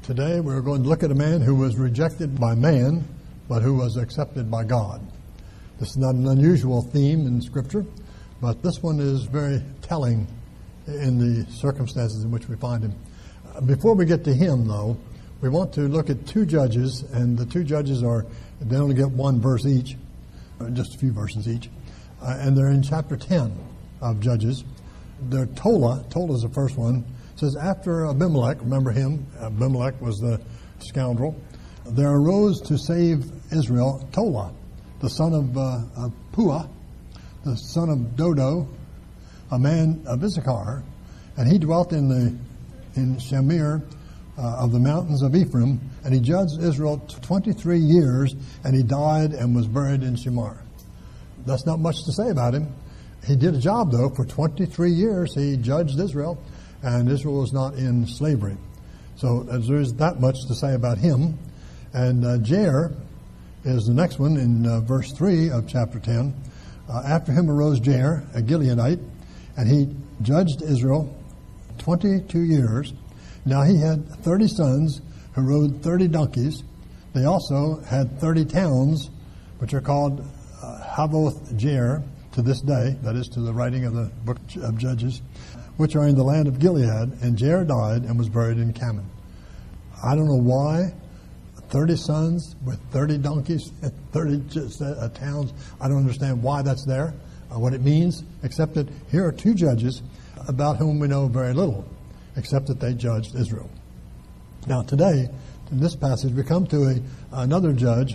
Today we're going to look at a man who was rejected by man, but who was accepted by God. This is not an unusual theme in Scripture, but this one is very telling in the circumstances in which we find him. Before we get to him, though, we want to look at two judges, and the two judges they only get one verse each, just a few verses each, and they're in chapter 10 of Judges. They're Tola is the first one. It says, after Abimelech, remember him, Abimelech was the scoundrel, there arose to save Israel Tola, the son of Puah, the son of Dodo, a man of Issachar, and he dwelt in Shamir of the mountains of Ephraim, and he judged Israel 23 years, and he died and was buried in Shamir. That's not much to say about him. He did a job, though. For 23 years he judged Israel, and Israel was not in slavery. So there's that much to say about him. And Jair is the next one in verse 3 of chapter 10. After him arose Jair, a Gileadite, and he judged Israel 22 years. Now he had 30 sons who rode 30 donkeys. They also had 30 towns, which are called Havoth Jair to this day, that is to the writing of the book of Judges, which are in the land of Gilead. And Jair died and was buried in Cammon. I don't know why 30 sons with 30 donkeys and 30 towns. I don't understand why that's there, what it means, except that here are two judges about whom we know very little, except that they judged Israel. Now today, in this passage, we come to another judge,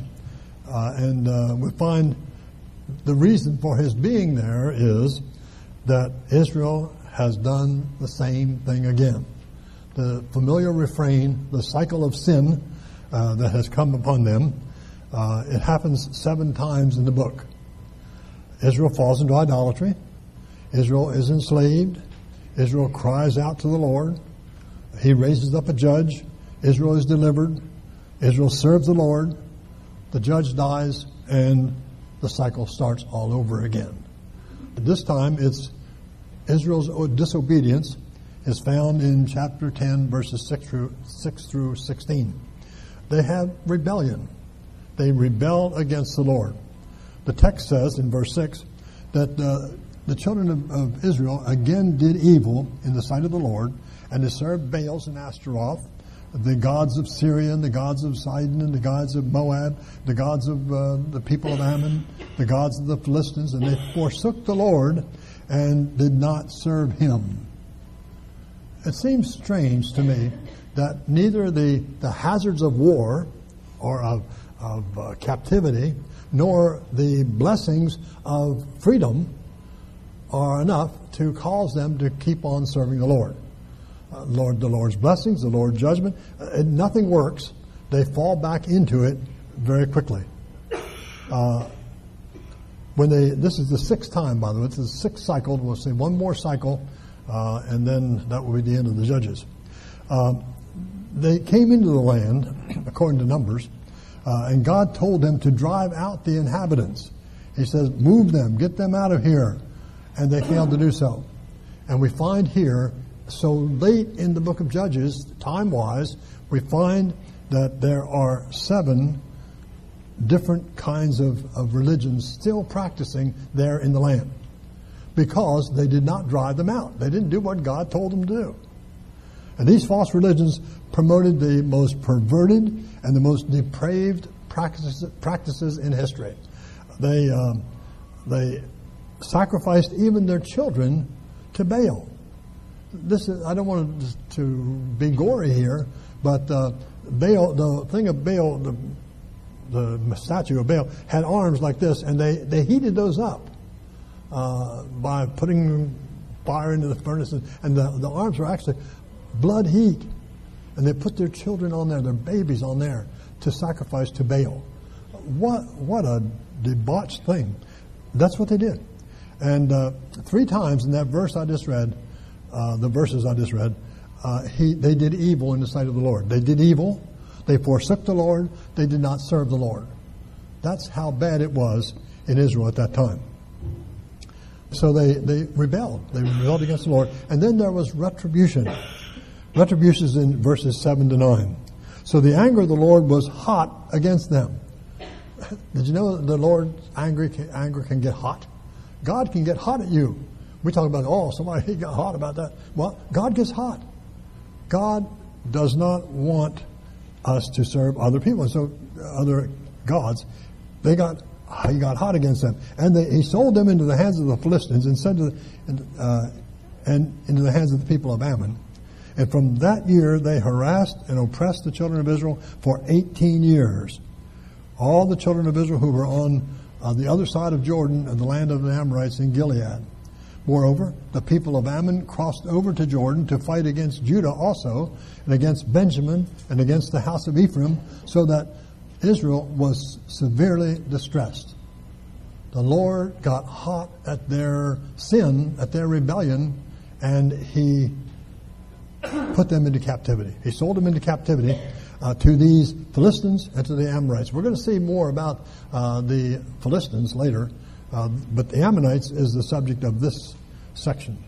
and we find the reason for his being there is that Israel has done the same thing again. The familiar refrain, the cycle of sin that has come upon them, it happens 7 times in the book. Israel falls into idolatry. Israel is enslaved. Israel cries out to the Lord. He raises up a judge. Israel is delivered. Israel serves the Lord. The judge dies, and the cycle starts all over again. This time, it's Israel's disobedience is found in chapter 10, verses 6 through 16. They have rebellion. They rebel against the Lord. The text says in verse 6 that the children of Israel again did evil in the sight of the Lord, and they served Baals and Ashtaroth, the gods of Syria and the gods of Sidon and the gods of Moab, the gods of the people of Ammon, the gods of the Philistines, and they forsook the Lord and did not serve him. It seems strange to me that neither the hazards of war or of captivity nor the blessings of freedom are enough to cause them to keep on serving the Lord. The Lord's blessings, the Lord's judgment, nothing works. They fall back into it very quickly. This is the 6th time, by the way. It's the 6th cycle. We'll say one more cycle, and then that will be the end of the judges. They came into the land, according to Numbers, and God told them to drive out the inhabitants. He says, move them, get them out of here. And they failed to do so. And we find here, so late in the book of Judges, time-wise, we find that there are 7 different kinds of religions still practicing there in the land, because they did not drive them out. They didn't do what God told them to do. And these false religions promoted the most perverted and the most depraved practices in history. They sacrificed even their children to Baal. I don't want to be gory here, but Baal, the thing of Baal, the statue of Baal had arms like this, and they heated those up by putting fire into the furnaces, and the arms were actually blood heat, and they put their children on there, their babies on there, to sacrifice to Baal. What a debauched thing! That's what they did. And 3 times in that verse I just read, the verses I just read, they did evil in the sight of the Lord. They did evil. They forsook the Lord. They did not serve the Lord. That's how bad it was in Israel at that time. So they rebelled. They rebelled against the Lord. And then there was retribution. Retribution is in verses 7 to 9. So the anger of the Lord was hot against them. Did you know the Lord's anger can get hot? God can get hot at you. We talk about, somebody got hot about that. Well, God gets hot. God does not want us to serve other people, and so other gods. He got hot against them, and he sold them into the hands of the Philistines and into the hands of the people of Ammon. And from that year, they harassed and oppressed the children of Israel for 18 years. All the children of Israel who were on the other side of Jordan and the land of the Amorites in Gilead. Moreover, the people of Ammon crossed over to Jordan to fight against Judah also, and against Benjamin, and against the house of Ephraim, so that Israel was severely distressed. The Lord got hot at their sin, at their rebellion, and he put them into captivity. He sold them into captivity to these Philistines and to the Amorites. We're going to see more about the Philistines later, but the Ammonites is the subject of this section.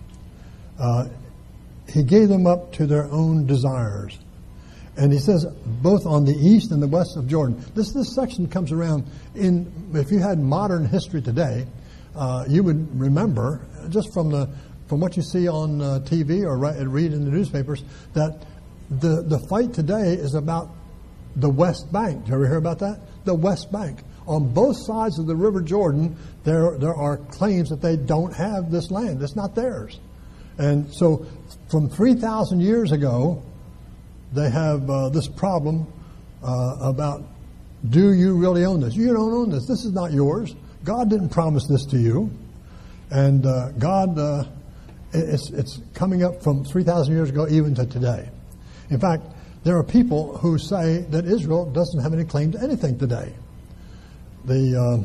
He gave them up to their own desires. And he says, both on the east and the west of Jordan. This section comes around if you had modern history today, you would remember, just from what you see on TV or read in the newspapers, that the fight today is about the West Bank. Did you ever hear about that? The West Bank. On both sides of the River Jordan, there are claims that they don't have this land. It's not theirs. And so from 3,000 years ago, they have this problem about, do you really own this? You don't own this. This is not yours. God didn't promise this to you. And God, it's coming up from 3,000 years ago even to today. In fact, there are people who say that Israel doesn't have any claim to anything today. The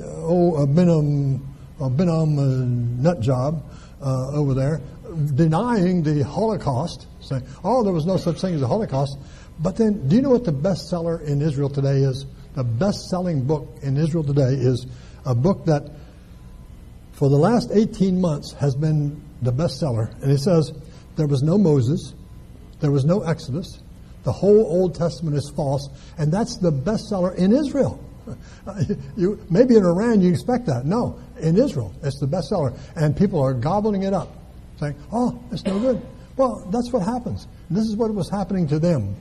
Benham nut job over there, denying the Holocaust, saying, there was no such thing as a Holocaust. But then, do you know what the bestseller in Israel today is? The best-selling book in Israel today is a book that, for the last 18 months, has been the bestseller. And it says, there was no Moses, there was no Exodus, the whole Old Testament is false, and that's the bestseller in Israel. Maybe in Iran you expect that. No, in Israel, it's the bestseller. And people are gobbling it up, saying, it's no good. Well, that's what happens. This is what was happening to them.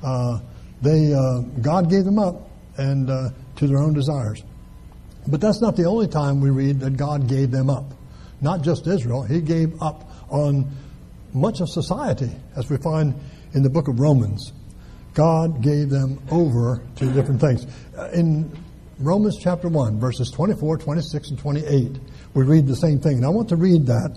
God gave them up and to their own desires. But that's not the only time we read that God gave them up. Not just Israel. He gave up on much of society, as we find in the book of Romans. God gave them over to different things. In Romans chapter 1, verses 24, 26, and 28, we read the same thing. And I want to read that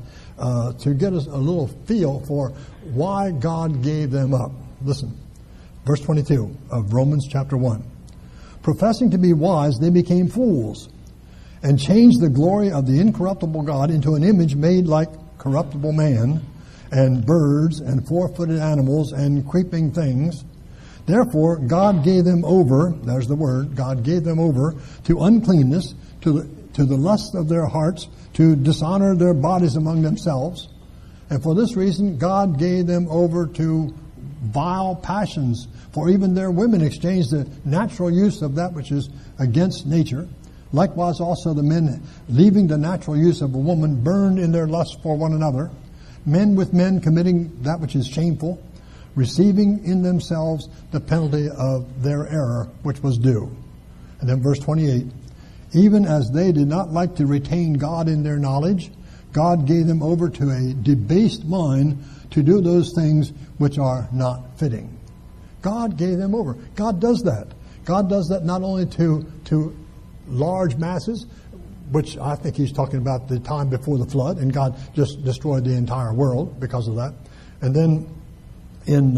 to get us a little feel for why God gave them up. Listen, verse 22 of Romans chapter 1. Professing to be wise, they became fools, and changed the glory of the incorruptible God into an image made like corruptible man, and birds, and four-footed animals, and creeping things. Therefore, God gave them over, there's the word, God gave them over to uncleanness, to the lust of their hearts, to dishonor their bodies among themselves. And for this reason, God gave them over to vile passions, for even their women exchanged the natural use of that which is against nature. Likewise also the men, leaving the natural use of a woman, burned in their lust for one another, men with men committing that which is shameful, receiving in themselves the penalty of their error, which was due. And then verse 28, even as they did not like to retain God in their knowledge, God gave them over to a debased mind to do those things which are not fitting. God gave them over. God does that. God does that not only to large masses, which I think he's talking about the time before the flood, and God just destroyed the entire world because of that. And then in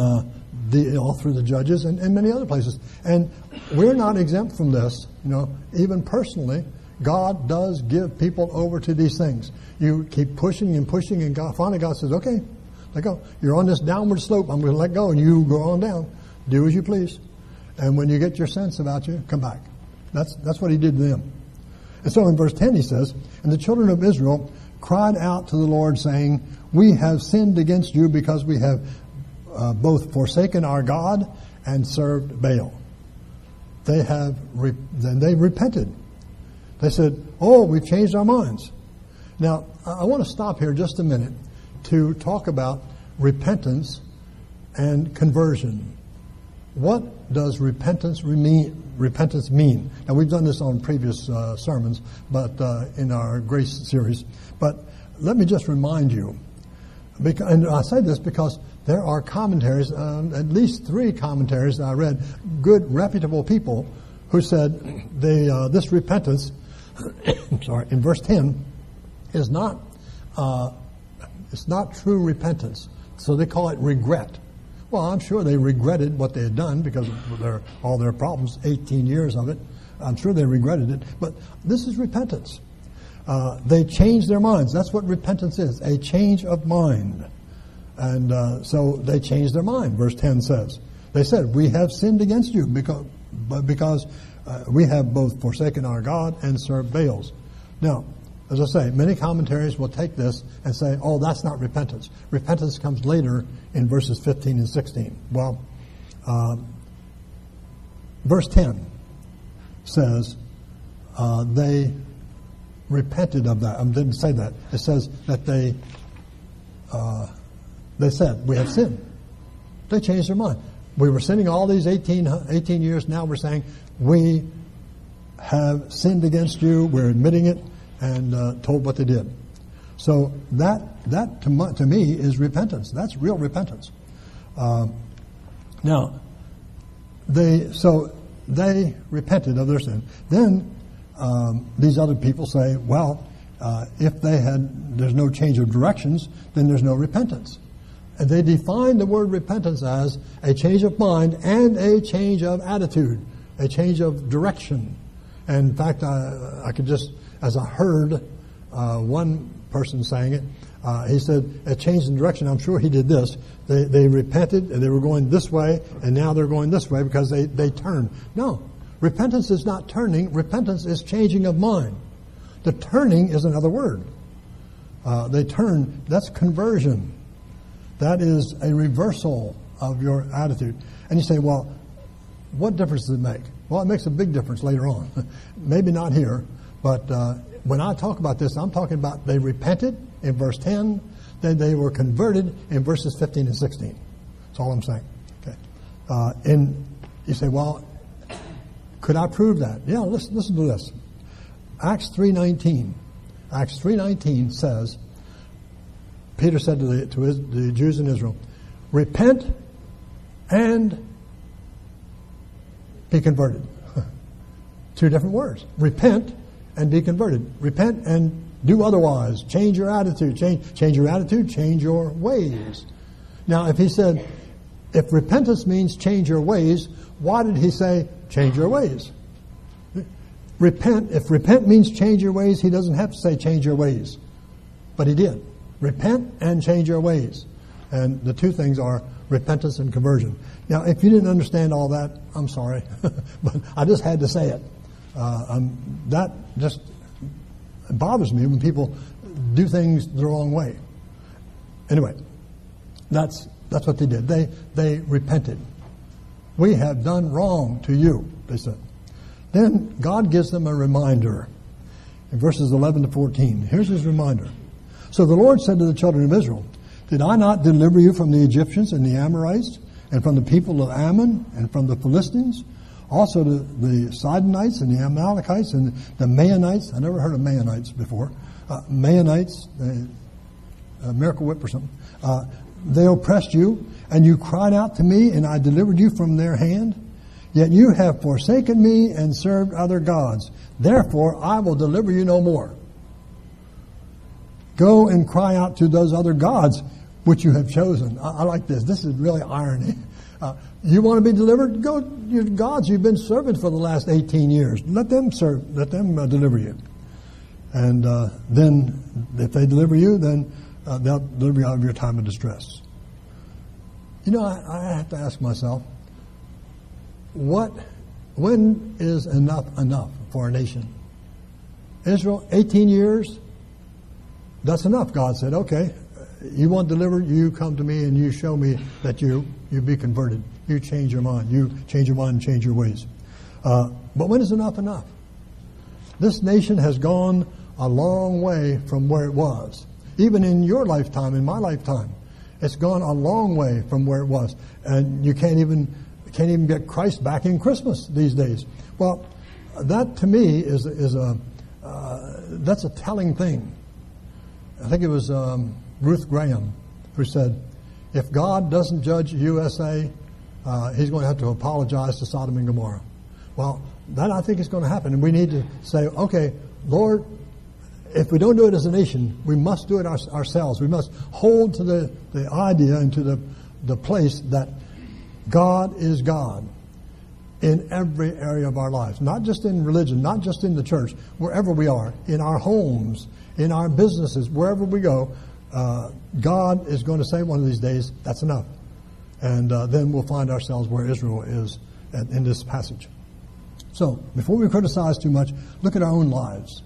all through the Judges and many other places. And we're not exempt from this. Even personally, God does give people over to these things. You keep pushing and pushing, and finally God says, okay, let go. You're on this downward slope. I'm going to let go, and you go on down. Do as you please. And when you get your sense about you, come back. That's what he did to them. And so in verse 10 he says, and the children of Israel cried out to the Lord, saying, we have sinned against you because we have both forsaken our God and served Baal. Then they repented. They said, oh, we've changed our minds. Now, I want to stop here just a minute to talk about repentance and conversion. What does repentance mean? Now, we've done this on previous sermons, but in our Grace series. But let me just remind you, and I say this because there are commentaries, at least 3 commentaries that I read, good, reputable people who said this repentance, in verse 10, is not it's not true repentance. So they call it regret. Well, I'm sure they regretted what they had done because of all their problems, 18 years of it. I'm sure they regretted it. But this is repentance. They changed their minds. That's what repentance is, a change of mind. And so they changed their mind, verse 10 says. They said, we have sinned against you because we have both forsaken our God and served Baals. Now, as I say, many commentaries will take this and say, oh, that's not repentance. Repentance comes later in verses 15 and 16. Well, verse 10 says they repented of that. I didn't say that. It says that they said, we have sinned. They changed their mind. We were sinning all these 18 years. Now we're saying, we have sinned against you. We're admitting it. And told what they did. So that to me is repentance. That's real repentance. Now, they repented of their sin. Then these other people say, well, if there's no change of directions, then there's no repentance. And they define the word repentance as a change of mind and a change of attitude, a change of direction. And in fact, I could just, as I heard one person saying it, he said, a change in direction. I'm sure he did this. They repented, and they were going this way, and now they're going this way because they turned. No, repentance is not turning. Repentance is changing of mind. The turning is another word. They turn. That's conversion. That is a reversal of your attitude. And you say, well, what difference does it make? Well, it makes a big difference later on. Maybe not here, but when I talk about this, I'm talking about they repented in verse 10, then they were converted in verses 15 and 16. That's all I'm saying. Okay. And you say, well, could I prove that? Yeah, listen to this. Acts 3:19. Acts 3:19 says, Peter said to the Jews in Israel, repent and be converted. 2 different words. Repent and be converted. Repent and do otherwise. Change your attitude. Change your attitude. Change your ways. Now, if he said, if repentance means change your ways, why did he say change your ways? Repent. If repent means change your ways, he doesn't have to say change your ways. But he did. Repent and change your ways. And the 2 things are repentance and conversion. Now, if you didn't understand all that, I'm sorry. But I just had to say it. That just bothers me when people do things the wrong way. Anyway, that's what they did. They repented. We have done wrong to you, they said. Then God gives them a reminder in verses 11 to 14. Here's his reminder. So the Lord said to the children of Israel, did I not deliver you from the Egyptians and the Amorites, and from the people of Ammon, and from the Philistines, also the Sidonites and the Amalekites and the Maonites? I never heard of Maonites before. Maonites, Miracle Whip or something. They oppressed you, and you cried out to me, and I delivered you from their hand. Yet you have forsaken me and served other gods. Therefore I will deliver you no more. Go and cry out to those other gods which you have chosen. I like this. This is really irony. You want to be delivered? Go to your gods you've been serving for the last 18 years. Let them serve. Let them deliver you. And then if they deliver you, then they'll deliver you out of your time of distress. You know, I have to ask myself, when is enough for a nation? Israel, 18 years? That's enough. God said, okay, you want delivered, you come to me and you show me that you be converted. You change your mind. You change your mind and change your ways. But when is enough enough? This nation has gone a long way from where it was. Even in your lifetime, in my lifetime, it's gone a long way from where it was. And you can't even get Christ back in Christmas these days. Well, that to me that's a telling thing. I think it was Ruth Graham who said, if God doesn't judge USA, he's going to have to apologize to Sodom and Gomorrah. Well, that I think is going to happen. And we need to say, okay, Lord, if we don't do it as a nation, we must do it ourselves. We must hold to the idea and to the place that God is God in every area of our lives. Not just in religion, not just in the church, wherever we are, in our homes, in our businesses, wherever we go, God is going to say one of these days, that's enough. And then we'll find ourselves where Israel is in this passage. So, before we criticize too much, look at our own lives.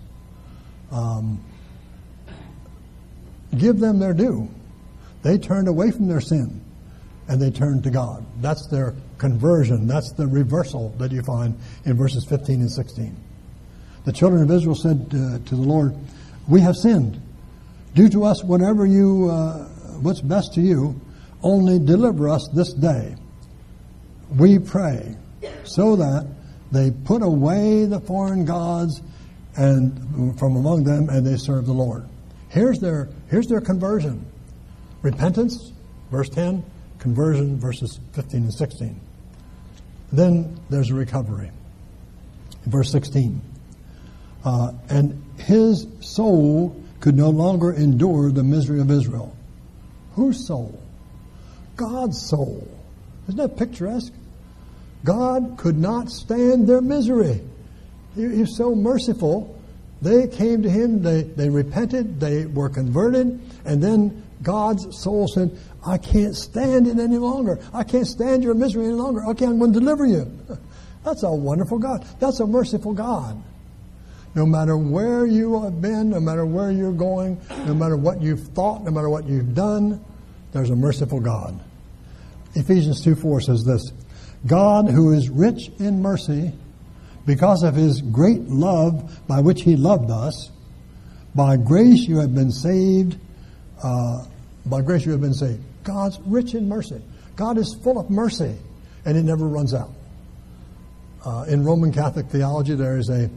Give them their due. They turned away from their sin, and they turned to God. That's their conversion. That's the reversal that you find in verses 15 and 16. The children of Israel said to the Lord, we have sinned. Do to us whatever what's best to you, only deliver us this day, we pray, so that they put away the foreign gods and from among them, and they serve the Lord. Here's their conversion. Repentance, verse 10, conversion, verses 15 and 16. Then there's a recovery. Verse 16. And his soul could no longer endure the misery of Israel. Whose soul? God's soul. Isn't that picturesque? God could not stand their misery. He's so merciful. They came to him, they repented, they were converted, and then God's soul said, I can't stand it any longer. I can't stand your misery any longer. Okay, I'm going to deliver you. That's a wonderful God. That's a merciful God. No matter where you have been, no matter where you're going, no matter what you've thought, no matter what you've done, there's a merciful God. Ephesians 2:4 says this, God, who is rich in mercy, because of his great love by which he loved us, by grace you have been saved. By grace you have been saved. God's rich in mercy. God is full of mercy, and it never runs out. In Roman Catholic theology, there is the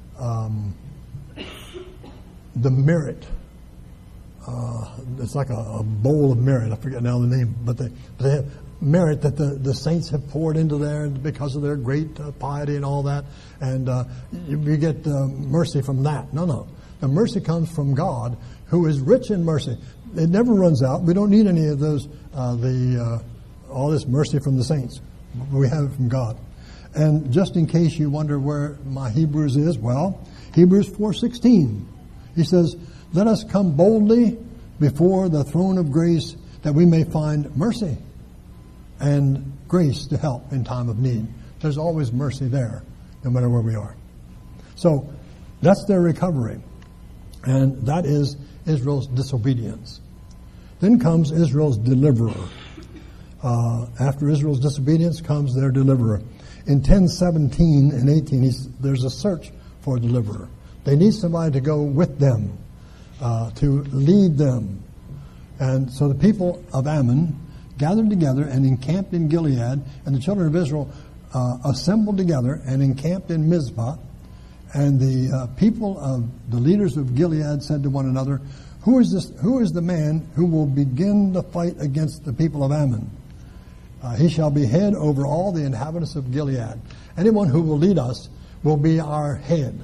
merit. It's like a bowl of merit. I forget now the name, but they have merit that the saints have poured into there because of their great piety and all that, and you get mercy from that. No. The mercy comes from God, who is rich in mercy. It never runs out. We don't need any of those, all this mercy from the saints. We have it from God. And just in case you wonder where my Hebrews is, well, Hebrews 4:16. He says, let us come boldly before the throne of grace that we may find mercy and grace to help in time of need. There's always mercy there, no matter where we are. So that's their recovery. And that is Israel's disobedience. Then comes Israel's deliverer. After Israel's disobedience comes their deliverer. In 10:17 and 18, there's a search for a deliverer. They need somebody to go with them, to lead them. And so the people of Ammon gathered together and encamped in Gilead, and the children of Israel assembled together and encamped in Mizpah. And the people of the leaders of Gilead said to one another, Who is the man who will begin the fight against the people of Ammon? He shall be head over all the inhabitants of Gilead. Anyone who will lead us will be our head.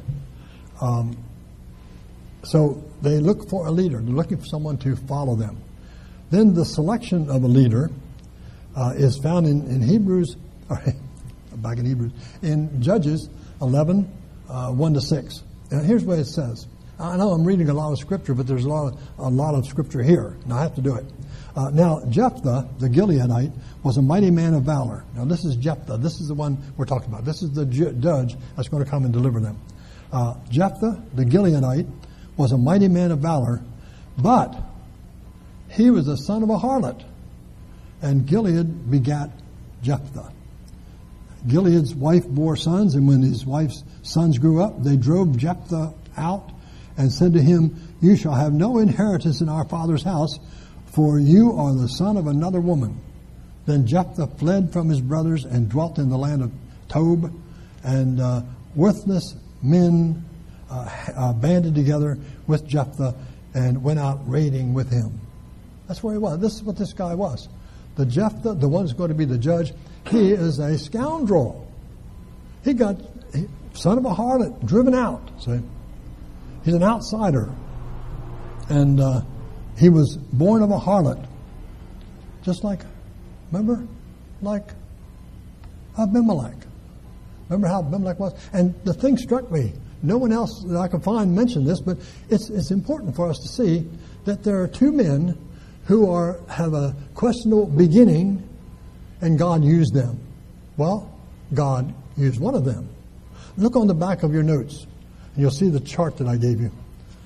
So they look for a leader. They're looking for someone to follow them. Then the selection of a leader is found in Hebrews, back in Hebrews, in Judges 11, 1-6. And here's what it says. I know I'm reading a lot of scripture, but there's a lot of scripture here, and I have to do it. Now, Jephthah, the Gileadite, was a mighty man of valor. Now, this is Jephthah. This is the one we're talking about. This is the judge that's going to come and deliver them. Jephthah, the Gileadite, was a mighty man of valor, but he was the son of a harlot. And Gilead begat Jephthah. Gilead's wife bore sons, and when his wife's sons grew up, they drove Jephthah out and said to him, "You shall have no inheritance in our father's house, for you are the son of another woman." Then Jephthah fled from his brothers and dwelt in the land of Tob, and worthless men banded together with Jephthah and went out raiding with him. That's where he was. This is what this guy was. The Jephthah, the one who's going to be the judge, he is a scoundrel. He got son of a harlot, driven out. See, he's an outsider, and he was born of a harlot, just like, remember, like Abimelech. Remember how Abimelech was? And the thing struck me. No one else that I could find mentioned this, but it's important for us to see that there are two men who have a questionable beginning, and God used them. Well, God used one of them. Look on the back of your notes, and you'll see the chart that I gave you.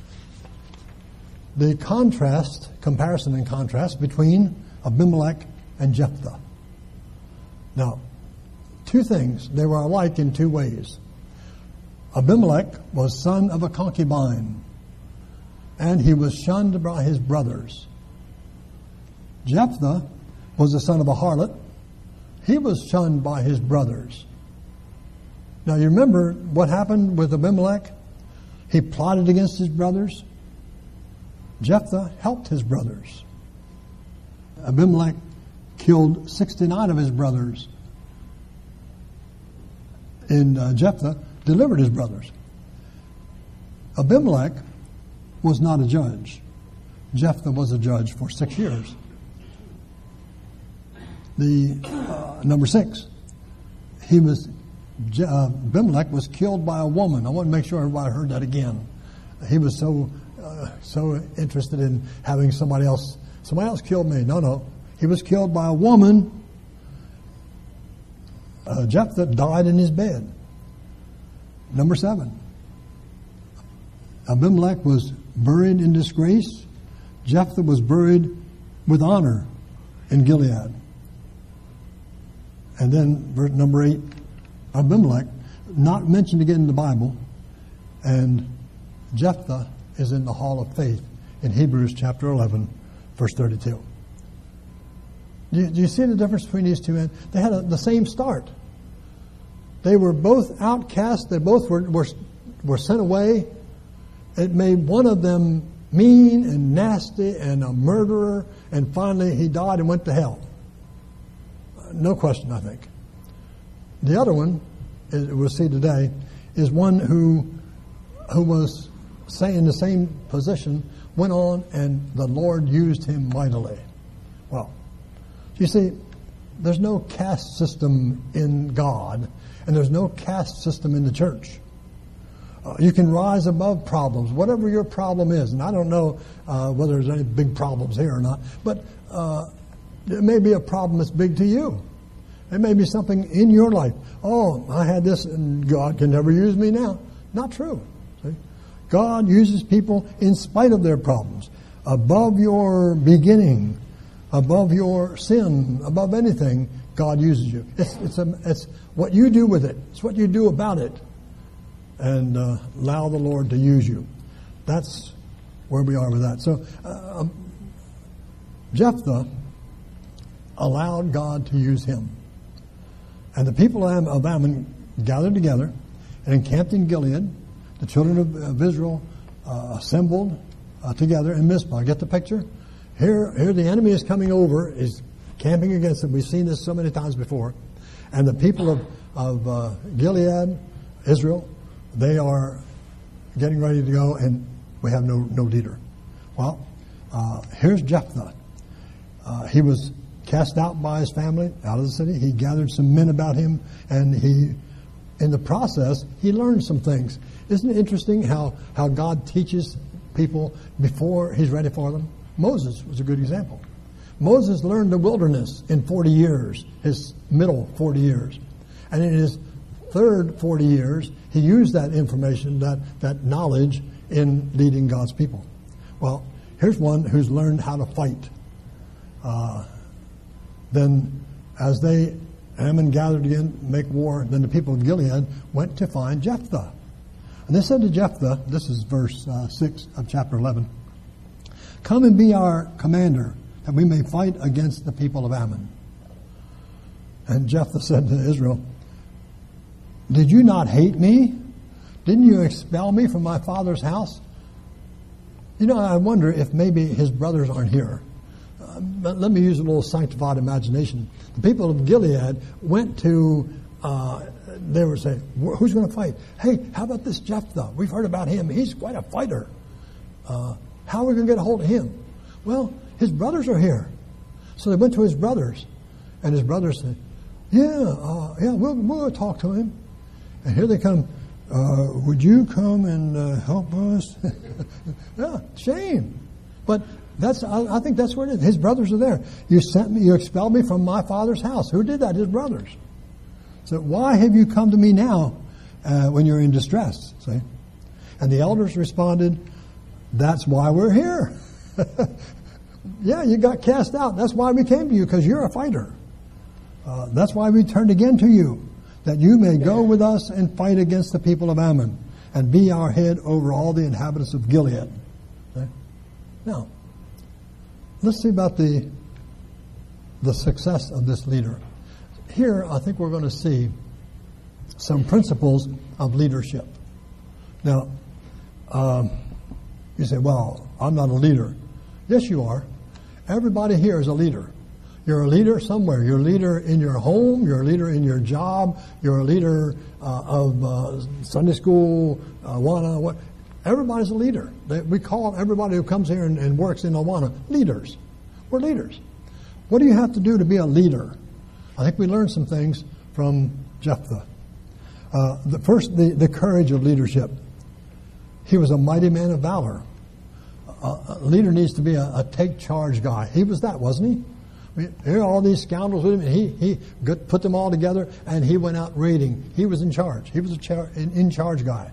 The comparison and contrast between Abimelech and Jephthah. Now, two things. They were alike in two ways. Abimelech was son of a concubine, and he was shunned by his brothers. Jephthah was the son of a harlot. He was shunned by his brothers. Now, you remember what happened with Abimelech? He plotted against his brothers. Jephthah helped his brothers. Abimelech killed 69 of his brothers. And Jephthah delivered his brothers. Abimelech was not a judge. Jephthah was a judge for 6 years. The number 6, Abimelech was killed by a woman. I want to make sure everybody heard that again. He was so interested in having somebody else killed me. No. He was killed by a woman. Jephthah died in his bed. Number 7, Abimelech was buried in disgrace. Jephthah was buried with honor in Gilead. And then verse number 8, Abimelech, not mentioned again in the Bible, and Jephthah is in the hall of faith in Hebrews chapter 11, verse 32. Do you see the difference between these two men? They had the same start. They were both outcasts. They both were sent away. It made one of them mean and nasty and a murderer, and finally he died and went to hell. No question, I think. The other one, we'll see today, is one who was in the same position, went on, and the Lord used him mightily. Well, you see, there's no caste system in God, and there's no caste system in the church. You can rise above problems, whatever your problem is. And I don't know whether there's any big problems here or not, but it may be a problem that's big to you. It may be something in your life. Oh, I had this, and God can never use me now. Not true. See? God uses people in spite of their problems. Above your beginning, above your sin, above anything, God uses you. It's what you do with it. It's what you do about it. And allow the Lord to use you. That's where we are with that. So Jephthah allowed God to use him. And the people of Ammon gathered together and encamped in Gilead. The children of Israel assembled together in Mizpah. Get the picture? Here the enemy is coming over, is camping against them. We've seen this so many times before. And the people of Gilead, Israel, they are getting ready to go, and we have no leader. Well, here's Jephthah. He was cast out by his family, out of the city. He gathered some men about him, and in the process, he learned some things. Isn't it interesting how God teaches people before he's ready for them? Moses was a good example. Moses learned the wilderness in 40 years, his middle 40 years. And in his third 40 years, he used that information, that knowledge in leading God's people. Well, here's one who's learned how to fight. Then as Ammon gathered again, make war, then the people of Gilead went to find Jephthah. And they said to Jephthah, this is verse 6 of chapter 11, "Come and be our commander, that we may fight against the people of Ammon." And Jephthah said to Israel, "Did you not hate me? Didn't you expel me from my father's house?" You know, I wonder if maybe his brothers aren't here. Let me use a little sanctified imagination. The people of Gilead went to, they were saying, who's going to fight? Hey, how about this Jephthah? We've heard about him. He's quite a fighter. How are we going to get a hold of him? Well, his brothers are here. So they went to his brothers. And his brothers said, we'll talk to him. And here they come. Would you come and help us? Yeah, shame. But I think that's what it is. His brothers are there. You sent me, you expelled me from my father's house. Who did that? His brothers. So why have you come to me now when you're in distress? See? And the elders responded, "That's why we're here." Yeah, you got cast out. That's why we came to you, because you're a fighter. That's why we turned again to you, that you may go with us and fight against the people of Ammon and be our head over all the inhabitants of Gilead. Okay? Now, let's see about the success of this leader. Here, I think we're going to see some principles of leadership. Now, you say, well, I'm not a leader. Yes, you are. Everybody here is a leader. You're a leader somewhere. You're a leader in your home. You're a leader in your job. You're a leader of Sunday school, Awana. What? Everybody's a leader. We call everybody who comes here and works in Awana leaders. We're leaders. What do you have to do to be a leader? I think we learned some things from Jephthah. The courage of leadership. He was a mighty man of valor. A leader needs to be a take-charge guy. He was that, wasn't he? Here are all these scoundrels with him, and he put them all together, and he went out raiding. He was in charge. He was in-charge guy.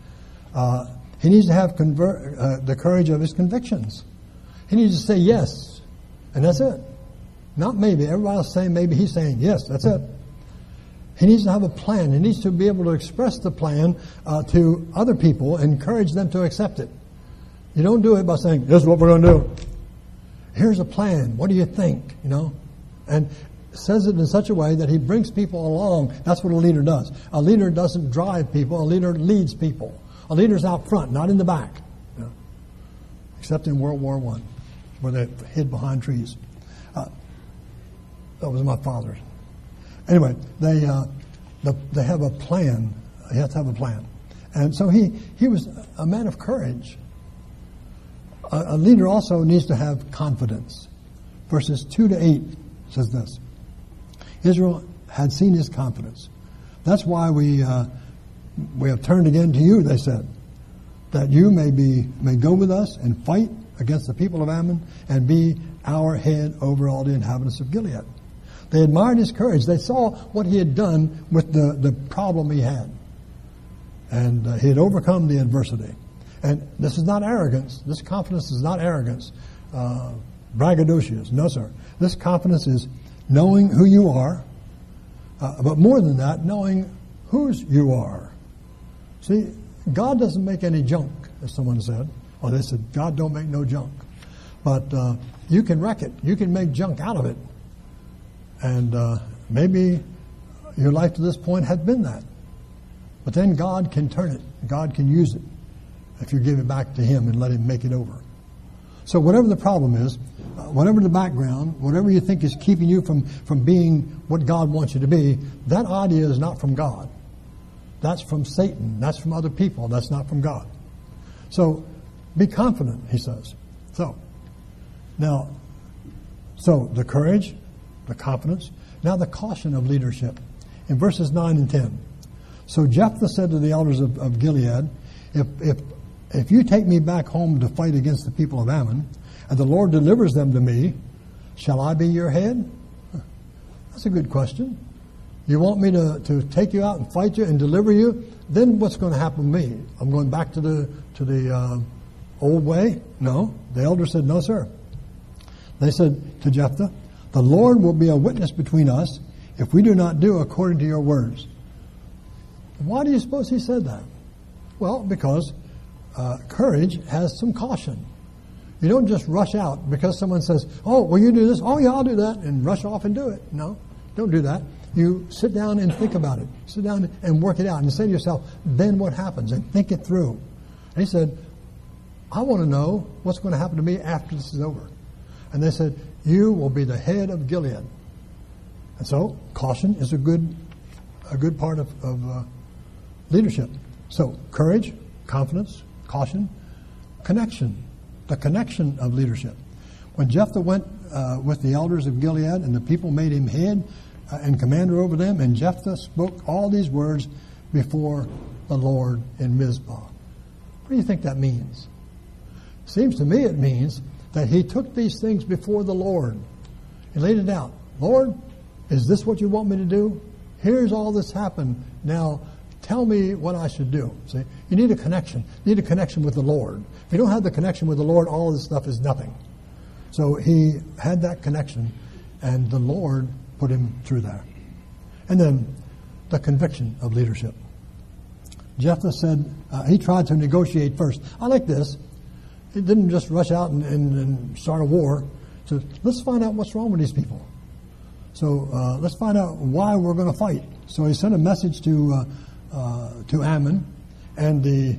He needs to have the courage of his convictions. He needs to say yes, and that's it. Not maybe. Everybody else saying maybe, he's saying yes, that's it. He needs to have a plan. He needs to be able to express the plan to other people and encourage them to accept it. You don't do it by saying, this is what we're going to do. Here's a plan. What do you think? You know? And says it in such a way that he brings people along. That's what a leader does. A leader doesn't drive people. A leader leads people. A leader's out front, not in the back. You know? Except in World War I, where they hid behind trees. That was my father's. Anyway, they have a plan. He has to have a plan. And so he was a man of courage. A leader also needs to have confidence. Verses 2-8 says this. Israel had seen his confidence. That's why we have turned again to you, they said, that you may go with us and fight against the people of Ammon and be our head over all the inhabitants of Gilead. They admired his courage. They saw what he had done with the problem he had. And he had overcome the adversity. And this is not arrogance. This confidence is not arrogance, braggadocious. No, sir. This confidence is knowing who you are, but more than that, knowing whose you are. See, God doesn't make any junk, as someone said. Or they said, God don't make no junk. But you can wreck it. You can make junk out of it. And maybe your life to this point had been that. But then God can turn it. God can use it if you give it back to him and let him make it over. So whatever the problem is, whatever the background, whatever you think is keeping you from being what God wants you to be, that idea is not from God. That's from Satan. That's from other people. That's not from God. So be confident, he says. So the courage, the confidence, now the caution of leadership. In verses 9 and 10. So Jephthah said to the elders of Gilead, if you take me back home to fight against the people of Ammon, and the Lord delivers them to me, shall I be your head? That's a good question. You want me to take you out and fight you and deliver you? Then what's going to happen to me? I'm going back to the old way? No. The elder said, no, sir. They said to Jephthah, "The Lord will be a witness between us if we do not do according to your words." Why do you suppose he said that? Well, because courage has some caution. You don't just rush out because someone says, "Oh, will you do this?" "Oh, yeah, I'll do that," and rush off and do it. No, don't do that. You sit down and think about it. Sit down and work it out and say to yourself, then what happens? And think it through. And he said, "I want to know what's going to happen to me after this is over." And they said, "You will be the head of Gilead." And so caution is a good part of leadership. So courage, confidence, caution, connection, the connection of leadership. When Jephthah went with the elders of Gilead and the people made him head and commander over them, and Jephthah spoke all these words before the Lord in Mizpah. What do you think that means? Seems to me it means that he took these things before the Lord. He laid it out. "Lord, is this what you want me to do? Here's all that's happened. Now tell me what I should do." See, you need a connection. You need a connection with the Lord. If you don't have the connection with the Lord, all this stuff is nothing. So he had that connection, and the Lord put him through there. And then the conviction of leadership. Jephthah said, he tried to negotiate first. I like this. He didn't just rush out and start a war. So let's find out what's wrong with these people. So let's find out why we're going to fight. So he sent a message to Ammon, and the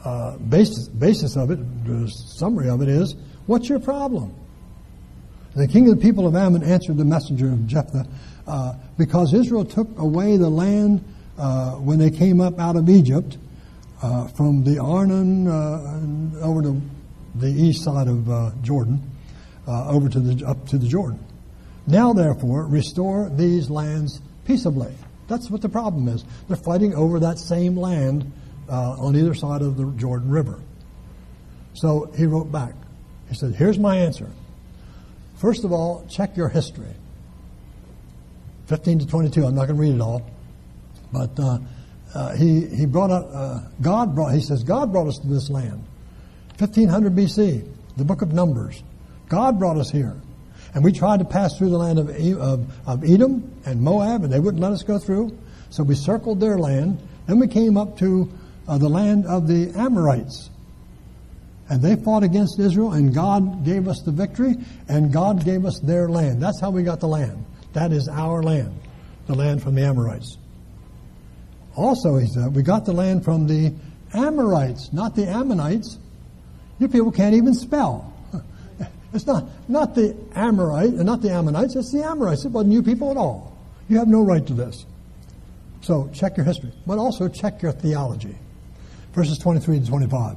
basis of it, the summary of it is, "What's your problem?" The king of the people of Ammon answered the messenger of Jephthah, "Because Israel took away the land when they came up out of Egypt, from the Arnon over to the east side of Jordan, up to the Jordan. Now, therefore, restore these lands peaceably." That's what the problem is. They're fighting over that same land on either side of the Jordan River. So he wrote back. He said, "Here's my answer. First of all, check your history." 15 to 22. I'm not going to read it all. But he brought up, he says, God brought us to this land. 1500 BC, the book of Numbers. God brought us here. And we tried to pass through the land of Edom and Moab, and they wouldn't let us go through. So we circled their land. Then we came up to the land of the Amorites. And they fought against Israel, and God gave us the victory, and God gave us their land. That's how we got the land. That is our land, the land from the Amorites. Also, he said, we got the land from the Amorites, not the Ammonites. You people can't even spell. It's not the Amorite, not the Ammonites, it's the Amorites. It wasn't you people at all. You have no right to this. So check your history, but also check your theology. Verses 23 to 25.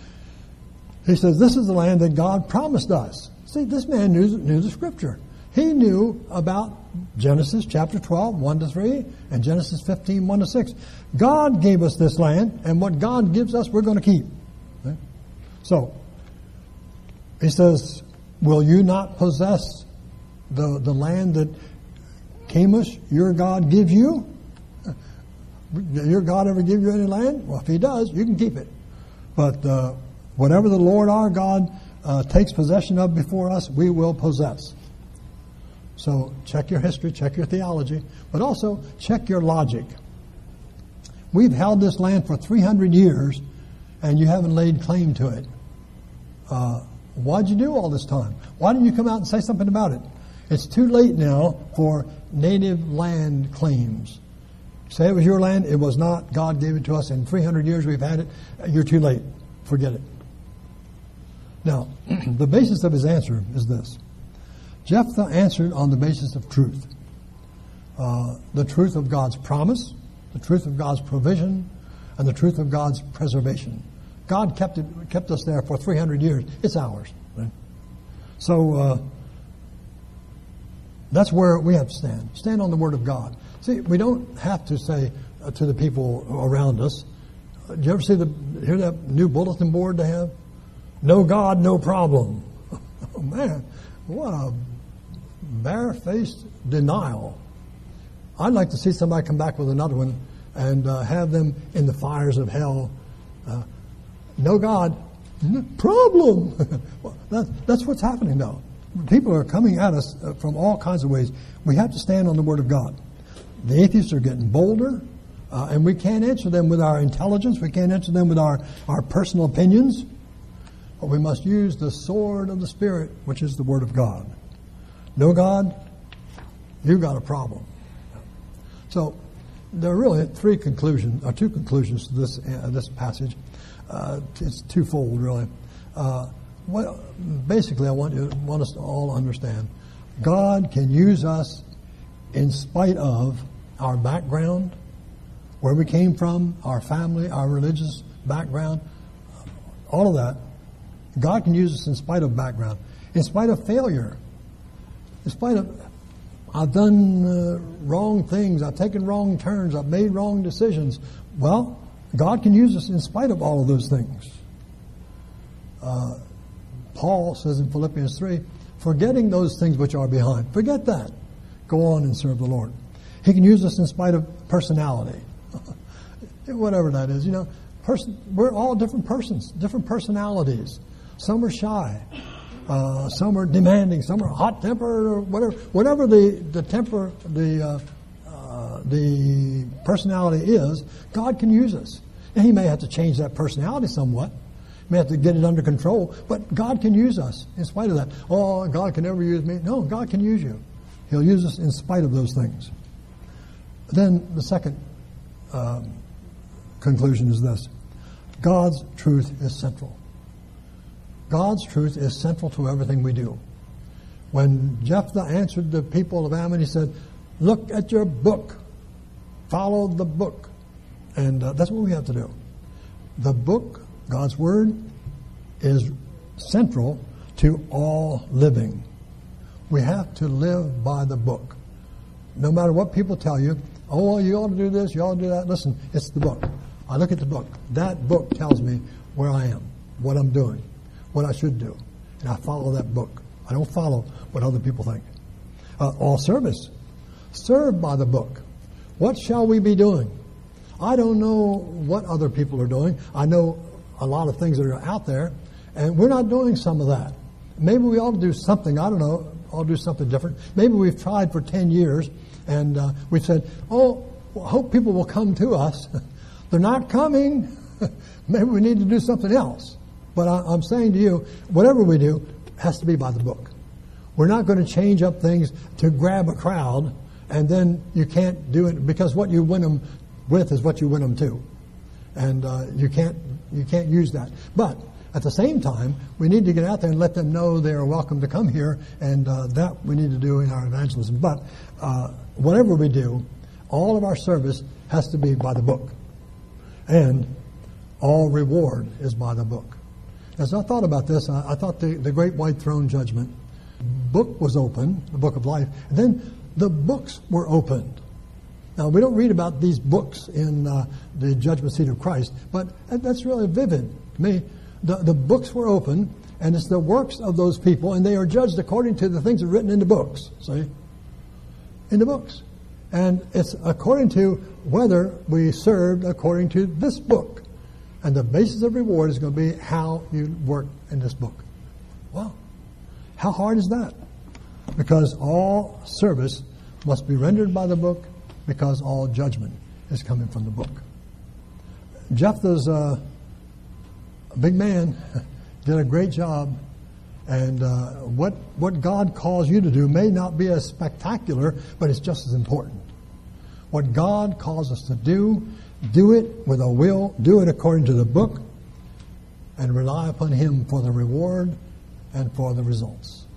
He says, this is the land that God promised us. See, this man knew the scripture. He knew about Genesis chapter 12, 1 to 3, and Genesis 15, 1 to 6. God gave us this land, and what God gives us, we're going to keep. Okay? So, he says, will you not possess the land that Chemosh, your God, gives you? Did your God ever give you any land? Well, if he does, you can keep it. But whatever the Lord our God takes possession of before us, we will possess. So check your history, check your theology, but also check your logic. We've held this land for 300 years, and you haven't laid claim to it. Why'd you do all this time? Why didn't you come out and say something about it? It's too late now for native land claims. Say it was your land. It was not. God gave it to us. In 300 years we've had it. You're too late. Forget it. Now, the basis of his answer is this. Jephthah answered on the basis of truth. The truth of God's promise, the truth of God's provision, and the truth of God's preservation. God kept us there for 300 years. It's ours. Right? So that's where we have to stand. Stand on the Word of God. See, we don't have to say to the people around us, do you ever hear that new bulletin board they have? No God, no problem. Oh, man, what a bare-faced denial. I'd like to see somebody come back with another one and have them in the fires of hell. No God, problem. Well, that's what's happening now. People are coming at us from all kinds of ways. We have to stand on the Word of God. The atheists are getting bolder, and we can't answer them with our intelligence. We can't answer them with our personal opinions. But we must use the sword of the Spirit, which is the Word of God. No God, you've got a problem. So there are really two conclusions to this passage. It's twofold, really. Basically, I want us to all understand, God can use us in spite of our background, where we came from, our family, our religious background, all of that. God can use us in spite of background, in spite of failure, in spite of I've done wrong things, I've taken wrong turns, I've made wrong decisions. Well, God can use us in spite of all of those things. Paul says in Philippians 3, forgetting those things which are behind. Forget that. Go on and serve the Lord. He can use us in spite of personality. Whatever that is. We're all different persons, different personalities. Some are shy. Some are demanding. Some are hot-tempered or whatever. Whatever the temper, the personality is, God can use us. And He may have to change that personality somewhat. May have to get it under control, but God can use us in spite of that. Oh, God can never use me. No, God can use you. He'll use us in spite of those things. Then the second conclusion is this. God's truth is central. God's truth is central to everything we do. When Jephthah answered the people of Ammon, he said, look at your book. Follow the book. And that's what we have to do. The book, God's Word, is central to all living. We have to live by the book. No matter what people tell you, oh, well, you ought to do this, you ought to do that. Listen, it's the book. I look at the book. That book tells me where I am, what I'm doing, what I should do. And I follow that book. I don't follow what other people think. All service. Serve by the book. What shall we be doing? I don't know what other people are doing. I know a lot of things that are out there, and we're not doing some of that. Maybe we ought to do something. I don't know. I'll do something different. Maybe we've tried for 10 years, and we've said, oh, I hope people will come to us. They're not coming. Maybe we need to do something else. But I'm saying to you, whatever we do has to be by the book. We're not going to change up things to grab a crowd, and then you can't do it, because what you win them with is what you win them to. And you can't use that. But at the same time, we need to get out there and let them know they are welcome to come here, and that we need to do in our evangelism. But whatever we do, all of our service has to be by the book. And all reward is by the book. As I thought about this, I thought the great white throne judgment book was open, the book of life, and then the books were opened. Now, we don't read about these books in the judgment seat of Christ, but that's really vivid to me. The books were open, and it's the works of those people, and they are judged according to the things that are written in the books, see? In the books. And it's according to whether we served according to this book. And the basis of reward is going to be how you work in this book. Wow. How hard is that? Because all service must be rendered by the book, because all judgment is coming from the book. Jephthah's a big man, did a great job, and what God calls you to do may not be as spectacular, but it's just as important. What God calls us to do it with a will, do it according to the book, and rely upon Him for the reward and for the results.